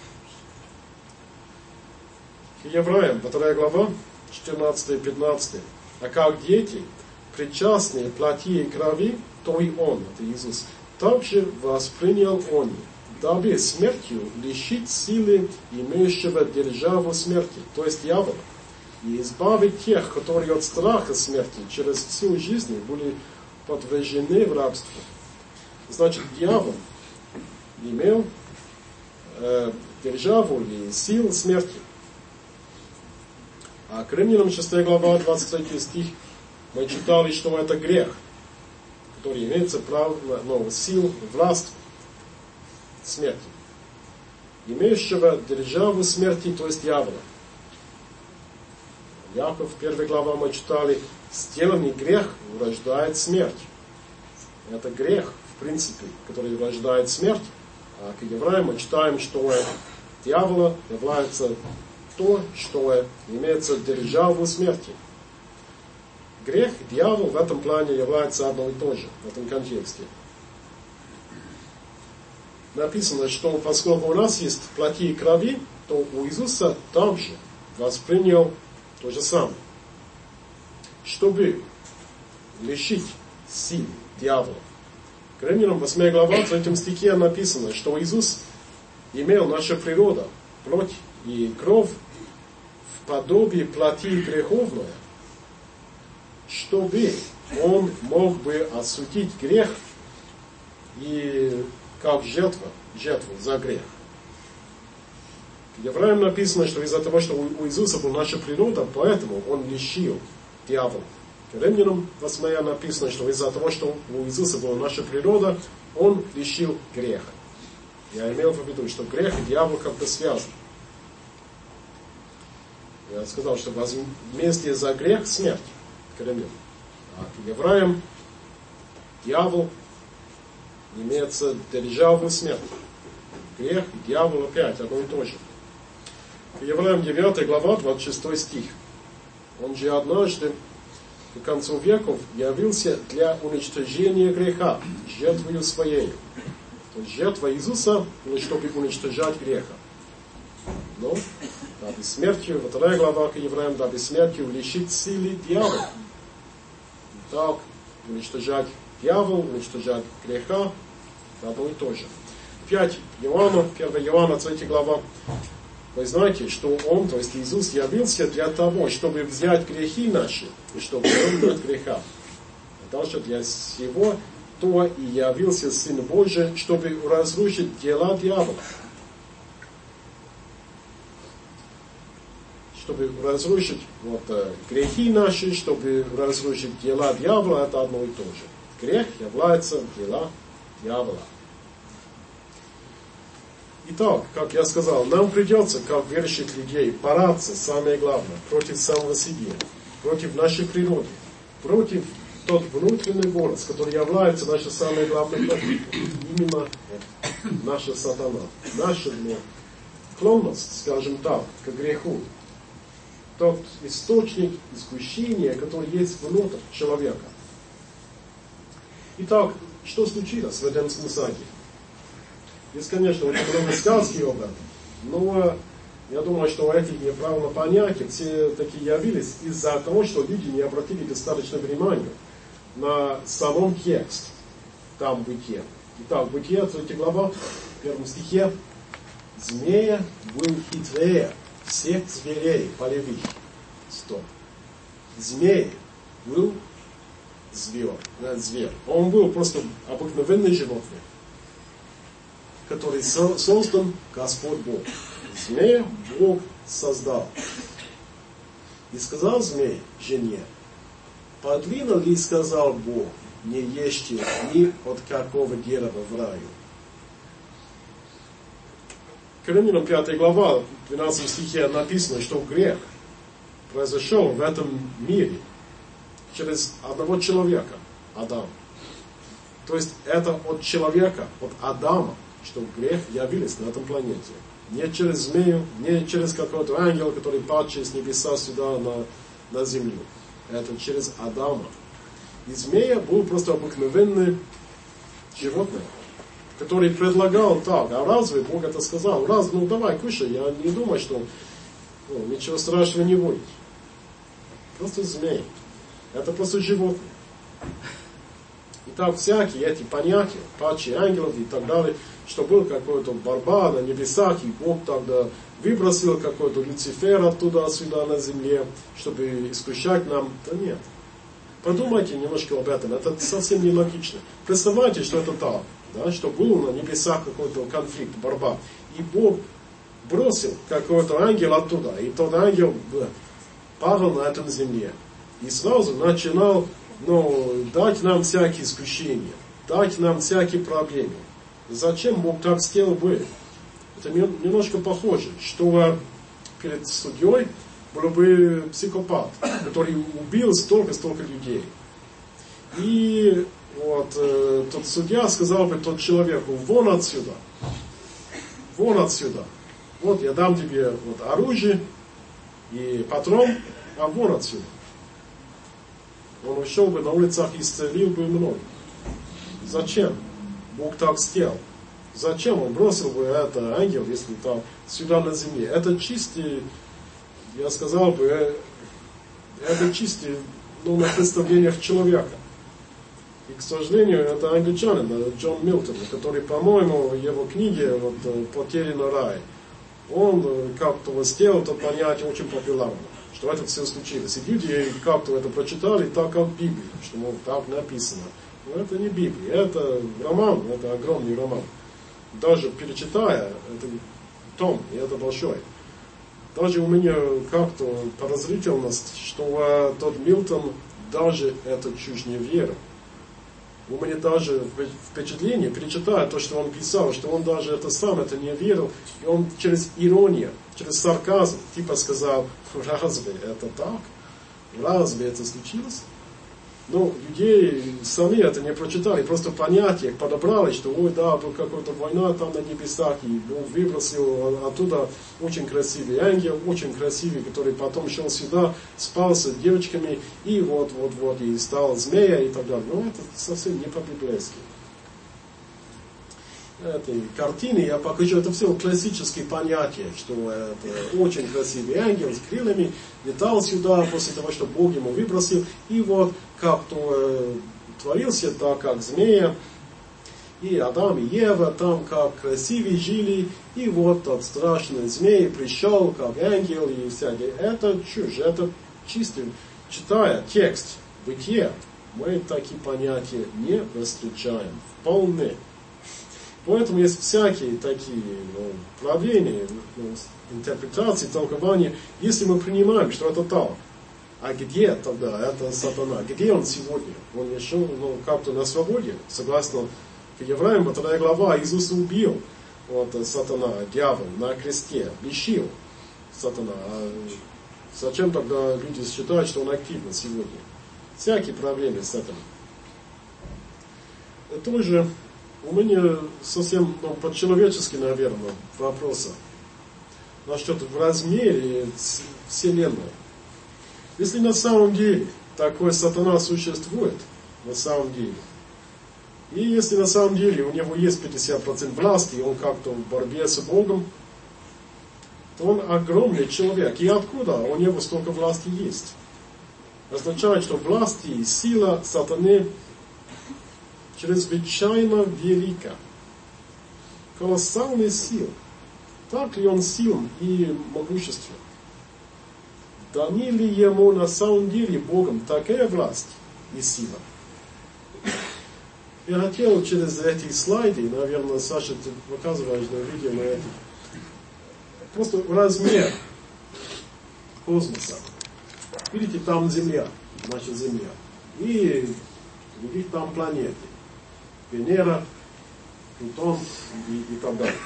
К Евреям, 2 глава, 14-15. «А как дети, причастные плоти и крови, то и он, это Иисус, также воспринял он, дабы смертью лишить силы имеющего державу смерти, то есть дьявола, и избавить тех, которые от страха смерти через всю жизнь были подвержены в рабство». Значит, дьявол имел державу или силу смерти. А к Римлянам 6 глава, 23 стих, мы читали, что это грех, который имеется право, сил, власть смерти. Имеющего державу смерти, то есть дьявола. Яков, 1 глава, мы читали: сделанный грех рождает смерть. Это грех, в принципе, который рождает смерть. А к евреям мы читаем, что дьявола является то, что имеется державу смерти. Грех и дьявол в этом плане являются одно и то же, в этом контексте. Написано, что поскольку у нас есть плоти и крови, то у Иисуса также воспринял то же самое. Чтобы лишить сил дьявола. К Римлянам 8 глава, в 3 стихе написано, что Иисус имел нашу природу, плоть и кровь в подобии плоти греховной, чтобы он мог бы осудить грех и как жертва за грех. Евреям написано, что из-за того, что у Иисуса была наша природа, поэтому Он лишил дьявола. Римлянам 8 написано, что из-за того, что у Иисуса была наша природа, Он лишил греха. Я имел в виду, что грех и дьявол как-то связаны. Я сказал, что возмездие за грех — смерть. К римлянам. А к евреям дьявол имеется державную смерть. Грех и дьявол опять одно и то же. К евреям 9 глава, 26 стих. Он же однажды к концу веков явился для уничтожения греха, жертвою своей. То есть жертва Иисуса, чтобы уничтожать греха. Но, дабы смертью, 2 глава к евреям, дабы смертью лишить силы дьявола. Так, уничтожать дьявол, уничтожать греха, одно и то же. 5 Иоанна, 1 Иоанна, 3 глава. Вы знаете, что Он, то есть Иисус, явился для того, чтобы взять грехи наши, и чтобы умереть от греха. А дальше для всего то и явился Сын Божий, чтобы разрушить дела дьявола. Чтобы разрушить грехи наши, чтобы разрушить дела дьявола, это одно и то же. Грех является дела дьявола. Итак, как я сказал, нам придется, как верующих людей, бороться, самое главное, против самого себя, против нашей природы, против тот внутренний голос, который является нашей самой главной противником. Именно наша сатана, наша склонность, скажем так, к греху. Тот источник искушения, который есть внутри человека. Итак, что случилось в Эдемском саде? Есть, конечно, очень много сказки об этом, но я думаю, что эти неправильно понятия все такие явились из-за того, что люди не обратили достаточно внимания на самом текст, там Бытие. Итак, Бытие, 3 глава, в 1 стихе. Змея был хитрее всех зверей полевых. Стоп. Змей был зверь. Он был просто обыкновенный животное, который создан Господь Бог. Змея Бог создал. И сказал змей жене: подлинно ли сказал Бог, не ешьте ни от какого дерева в раю? К Римлянам 5 глава, в 12 стихе написано, что грех произошел в этом мире через одного человека, Адама. То есть это от человека, от Адама, что грех явился на этом планете. Не через змею, не через какого-то ангела, который падший с небеса сюда на землю. Это через Адама. И змея был просто обыкновенный животное, который предлагал так: а разве Бог это сказал? Давай, кушай, я не думаю, что ничего страшного не будет. Просто змей. Это просто животное. И так всякие эти понятия, падшие ангелов и так далее, что был какой-то борьба на небесах, и Бог тогда выбросил какой-то Люцифера туда-сюда на земле, чтобы искушать нам. Да нет. Подумайте немножко об этом, это совсем не логично. Представьте, что это так, да, что был на небесах какой-то конфликт, борьба, и Бог бросил какой-то ангел оттуда, и тот ангел падал на этом земле, и сразу начинал дать нам всякие искушения, дать нам всякие проблемы. Зачем Бог так сделал бы? Это немножко похоже, что перед судьей был бы психопат, который убил столько людей. И тот судья сказал бы тот человеку: вон отсюда. Вот я дам тебе оружие и патрон, а вон отсюда. Он ушел бы на улицах и исцелил бы многих. Зачем Бог так сделал? Зачем Он бросил бы это ангел, если там сюда на земле? Это чистый, я сказал бы, это чистый, на представлениях человека. И, к сожалению, это англичанин, Джон Милтон, который, по-моему, в его книге «Потерянный рай», он как-то сделал это понятие очень популярно, что это все случилось. И люди как-то это прочитали так, как в Библии, что так написано. Но это не Библия, это роман, это огромный роман. даже перечитая этот том, и это большой, даже у меня как-то подозрительность, что тот Милтон даже это чушь не верил. У меня даже впечатление, перечитая то, что он писал, что он даже это сам это не верил, и он через иронию, через сарказм, типа сказал, разве это так? Разве это случилось? Ну, людей сами это не прочитали, просто понятие подобрали, что, ой, да, была какая-то война там на небесах, и Бог выбросил оттуда очень красивый ангел, очень красивый, который потом шел сюда, спал с девочками, и вот, и стал змея и так далее. Но это совсем не по-библейски. Этой картины я покажу, это все классические понятия, что это очень красивый ангел с крыльями летал сюда после того, что Бог ему выбросил, и вот как-то творился так, как змея, и Адам и Ева там как красивые жили, и вот тот страшный змей пришел как ангел и всякие. Это чушь, это чисто, читая текст Бытия, мы такие понятия не встречаем вполне. Поэтому есть всякие такие правления, интерпретации, толкования. Если мы принимаем, что это так, а где тогда это сатана? Где он сегодня? Он еще как-то на свободе, согласно евреям, 2 глава, Иисус убил сатана, дьявол, на кресте, лечил сатана. А зачем тогда люди считают, что он активен сегодня? Всякие проблемы с этим. Это уже у меня совсем по-человечески, наверное, вопросы насчет в размере Вселенной. Если на самом деле такой сатана существует, на самом деле, и если на самом деле у него есть 50% власти, и он как-то в борьбе с Богом, то он огромный человек. И откуда у него столько власти есть? Означает, что власть и сила сатаны чрезвычайно велика. Колоссальный сил. Так ли он силен и могуществен? Даны ли ему на самом деле Богом такая власть и сила? Я хотел через эти слайды, наверное, Саша, ты показываешь на видео на это, просто размер космоса. Видите, там Земля, наша Земля. И видите, там планеты. Венера, Плутон и так далее.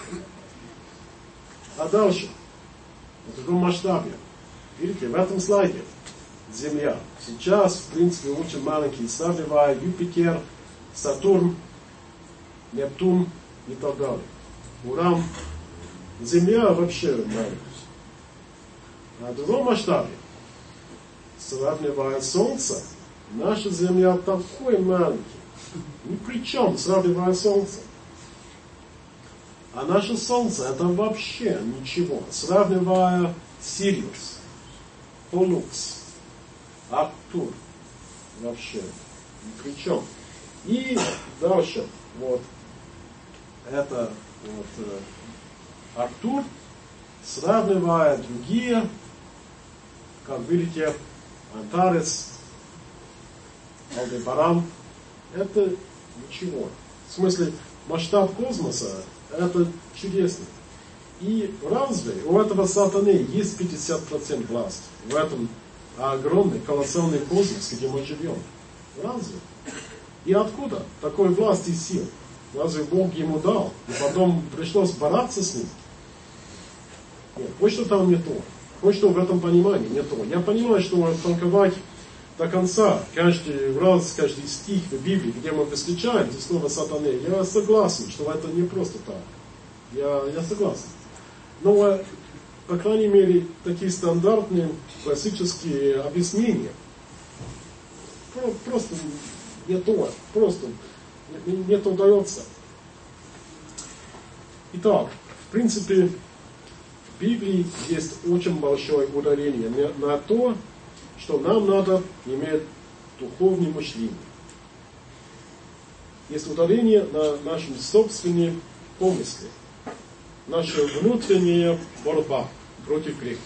А дальше, в таком масштабе, видите, в этом слайде Земля. Сейчас, в принципе, очень маленький, сравнивая Юпитер, Сатурн, Нептун и так далее. Уран. Земля вообще маленькая. А в другом масштабе, сравнивая Солнце, наша Земля такой маленький. Ни при чем, сравнивая Солнце. А наше Солнце это вообще ничего. Сравнивая Сириус, Полукс, Арктур. Вообще ни при чем. И дальше, вот, это вот, Арктур, сравнивая другие, как видите, Антарес, Алдебаран, это ничего. В смысле, масштаб космоса, это чудесно. И разве у этого сатаны есть 50% власти в этом огромный, колоссальный космос, где мы живем? Разве? И откуда такой власть и сил? Разве Бог ему дал? И потом пришлось бороться с ним? Нет, кое-что там не то. Кое-что в этом понимании не то. Я понимаю, что толковать до конца, каждый раз, каждый стих в Библии, где мы встречаем здесь слово сатаны, я согласен, что это не просто так. Я согласен. Но, по крайней мере, такие стандартные, классические объяснения просто не то, просто не то удается. Итак, в принципе, в Библии есть очень большое ударение на то, что нам надо иметь духовное мышление. Есть ударение на нашем собственном помысле, наша внутренняя борьба против греха.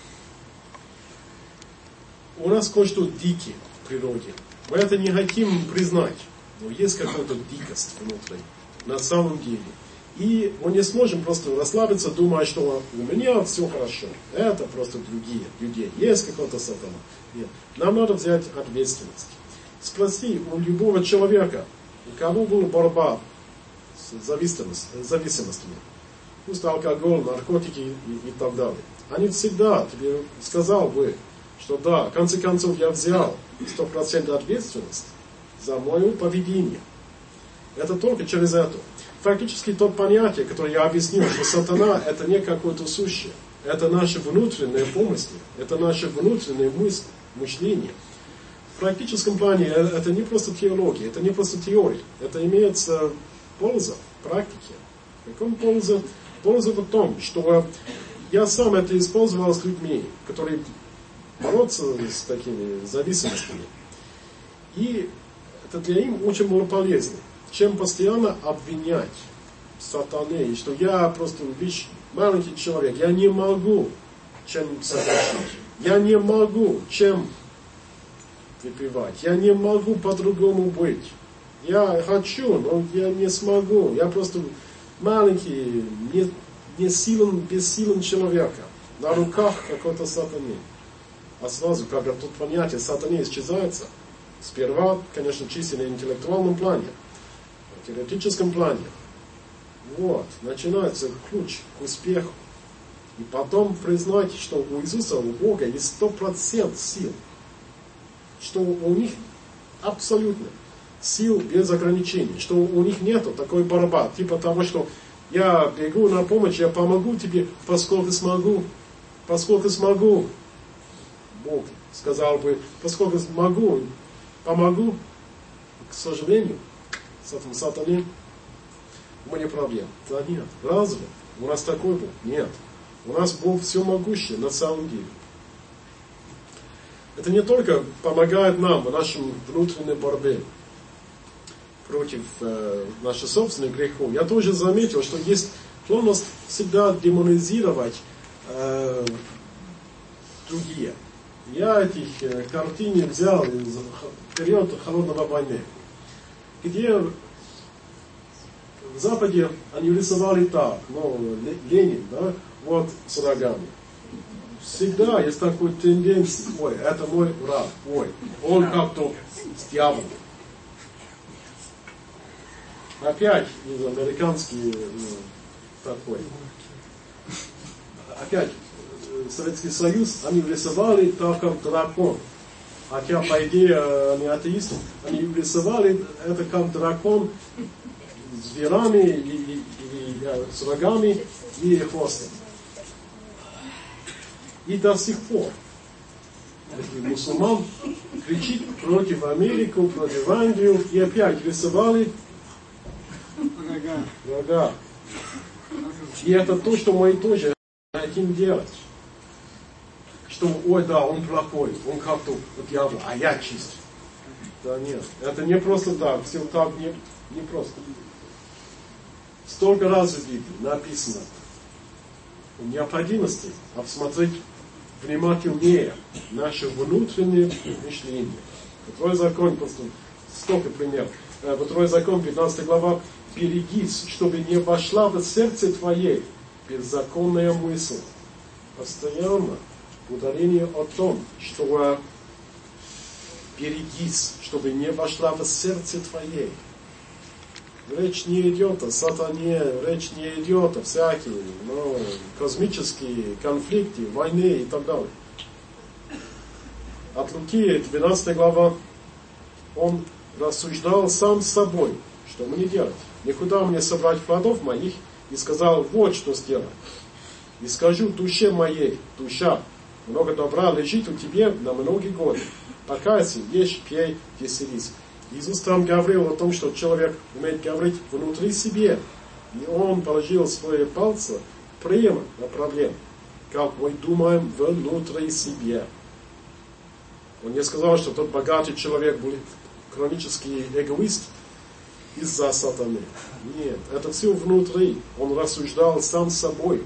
У нас кое-что дикое в природе. Мы это не хотим признать, но есть какая-то дикость внутри, на самом деле. И мы не сможем просто расслабиться, думая, что у меня все хорошо. Это просто другие людей. Есть какой-то сатана. Нет. Нам надо взять ответственность. Спроси у любого человека, у кого была борьба с зависимостями. Пусть алкоголь, наркотики и так далее. Они всегда тебе сказал бы, что да, в конце концов я взял 100% ответственность за мое поведение. Это только через это. Фактически то понятие, которое я объяснил, что сатана это не какое-то сущее. Это наши внутренние помыслы, это наши внутренние мысли, мышление. В практическом плане это не просто теология, это не просто теория. Это имеется польза в практике. В каком польза? Польза в том, что я сам это использовал с людьми, которые борются с такими зависимостями. И это для них очень было полезно, чем постоянно обвинять сатаны, и что я просто маленький человек, я не могу чем согрешить, я не могу чем выпивать, я не могу по-другому быть. Я хочу, но я не смогу, я просто маленький, бессилен человека, на руках какой-то сатаны. А сразу, когда тут понятие сатаны исчезается, сперва, конечно, чисто на интеллектуальном плане, в теоретическом плане, вот, начинается ключ к успеху. И потом признать, что у Иисуса, у Бога есть 100% сил, что у них абсолютно сил без ограничений, что у них нету такой борьбы, типа того, что я бегу на помощь, я помогу тебе, поскольку смогу. Бог сказал бы, поскольку смогу, помогу. К сожалению, с этим сатаной у меня проблем. Да нет. Разве? У нас такой Бог? Нет. У нас Бог всемогущий на самом деле. Это не только помогает нам в нашем внутренней борьбе против наших собственных грехов. Я тоже заметил, что есть склонность всегда демонизировать другие. Я этих картин взял из периода холодной войны, где в Западе они рисовали так, Ленин, да, вот с рогами. Всегда есть такой тенденция, ой, это мой враг, ой, он как-то с дьяволом. Опять из американский такой. Опять Советский Союз, они рисовали так, как дракон. Хотя, по идее, они атеисты, они рисовали это как дракон с зверами, и с рогами и хвостом. И до сих пор мусульман кричит против Америки, против Англии, и опять рисовали врага. И это то, что мы тоже хотим делать. Что, ой, да, он плохой, он как-то дьявол, а я чист. Да нет, это не просто так, все так не просто. Столько раз в Библии написано о необходимости обсмотреть внимательнее наше внутреннее мышление. Второй закон, просто столько примеров. Второй закон, 15 глава, берегись, чтобы не вошла в сердце твое беззаконная мысль. Постоянно ударение о том, что берегись, чтобы не вошла в сердце твое. Речь не идет о сатане, речь не идет о всякие космические конфликты, войны и так далее. От Луки, 12 глава, он рассуждал сам с собой, что мне делать. Никуда мне собрать плодов моих, и сказал, вот что сделать. И скажу душе моей, душа, много добра лежит у тебя на многие годы. Покайся, ешь, пей, веселись. Иисус там говорил о том, что человек умеет говорить внутри себе. И он положил свои пальцы прямо на проблему. Как мы думаем внутри себе. Он не сказал, что тот богатый человек был хронический эгоист из-за сатаны. Нет, это все внутри. Он рассуждал сам с собой.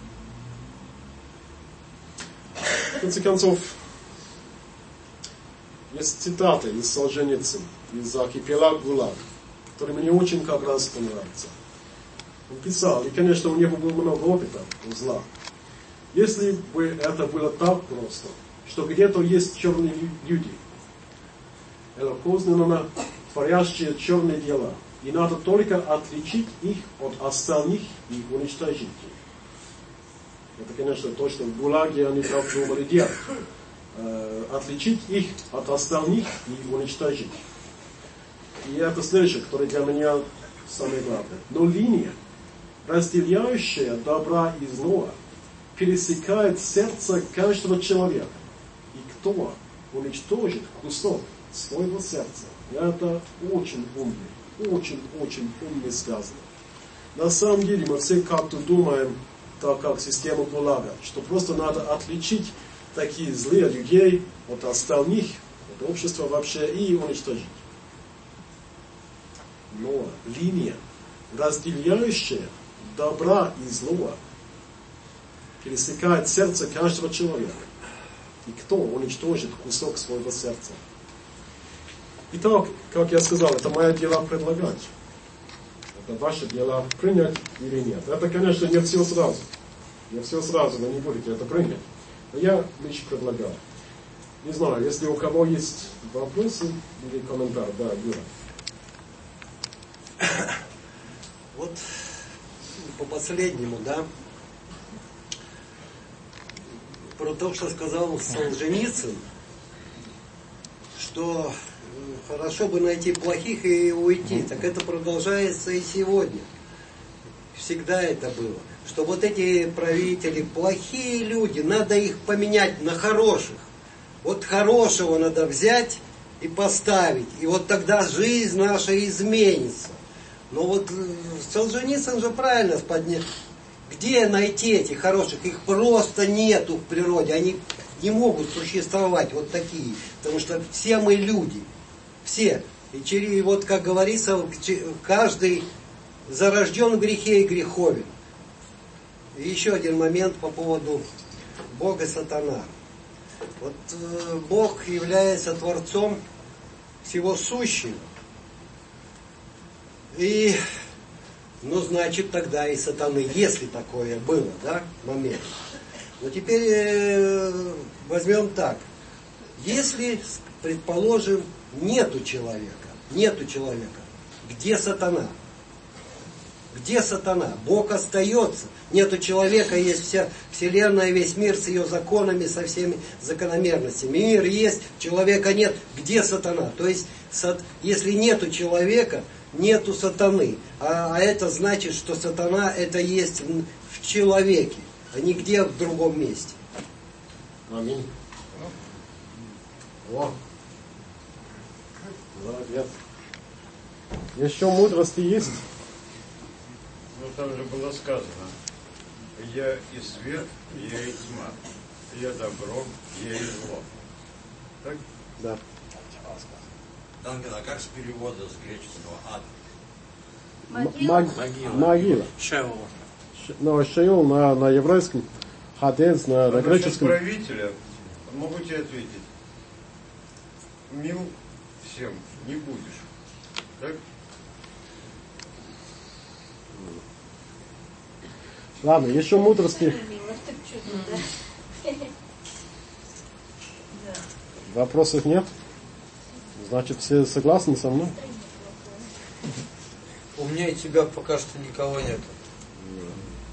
В конце концов, есть цитаты из Солженицына, из «Архипелаг ГУЛАГ», которые мне очень как раз нравятся. Он писал, и, конечно, у него было много опыта зла. Если бы это было так просто, что где-то есть черные люди, осознанно творящие черные дела, и надо только отличить их от остальных и уничтожить их. Это, конечно, то, что в ГУЛАГе они так думали делать. Отличить их от остальных и уничтожить. И это следующее, которое для меня самое главное. Но линия, разделяющая добра и зла, пересекает сердце каждого человека. И кто уничтожит кусок своего сердца? Это очень умно сказано. На самом деле мы все как-то думаем, так как система ГУЛАГа, что просто надо отличить такие злые людей от остальных, от общества вообще, и уничтожить. Но линия, разделяющая добра и зла, пересекает сердце каждого человека. И кто уничтожит кусок своего сердца? Итак, как я сказал, это мое дело предлагать. Это ваше дело принять или нет. Это, конечно, не все сразу. Не все сразу, вы не будете это принять. Но я лишь предлагаю. Не знаю, если у кого есть вопросы или комментарии, да, Юра. Вот по последнему, да, про то, что сказал Солженицын, что хорошо бы найти плохих и уйти. Так это продолжается и сегодня. Всегда это было. Что вот эти правители, плохие люди, надо их поменять на хороших. Вот хорошего надо взять и поставить. И вот тогда жизнь наша изменится. Но вот Солженицын же правильно поднял. Где найти этих хороших? Их просто нету в природе. Они не могут существовать вот такие. Потому что все мы люди. Все. И вот как говорится, каждый зарожден в грехе и греховен. И еще один момент по поводу Бога и сатана. Вот Бог является Творцом всего сущего. И, ну, значит, тогда и сатаны, если такое было, да, момент. Но теперь возьмем так. Если, предположим, нету человека, где сатана? Где сатана? Бог остается. Нету человека, есть вся вселенная, весь мир с ее законами, со всеми закономерностями. Мир есть, человека нет. Где сатана? То есть, если нету человека, нету сатаны. А это значит, что сатана это есть в человеке, а нигде в другом месте. Аминь. О. Молодец. Еще мудрости есть? Ну, там же было сказано, я и свет, я и тьма, я добро, я и зло. Так? Да. Данкин, а как с перевода с греческого ад? Могила. Шеол. Ну, Шеол на еврейском, Хадец на греческом. Правителя, могу тебе ответить, мил всем не будешь. Так? Ладно, еще мудрости. Вопросов нет? Значит, все согласны со мной? У меня и тебя пока что никого нет.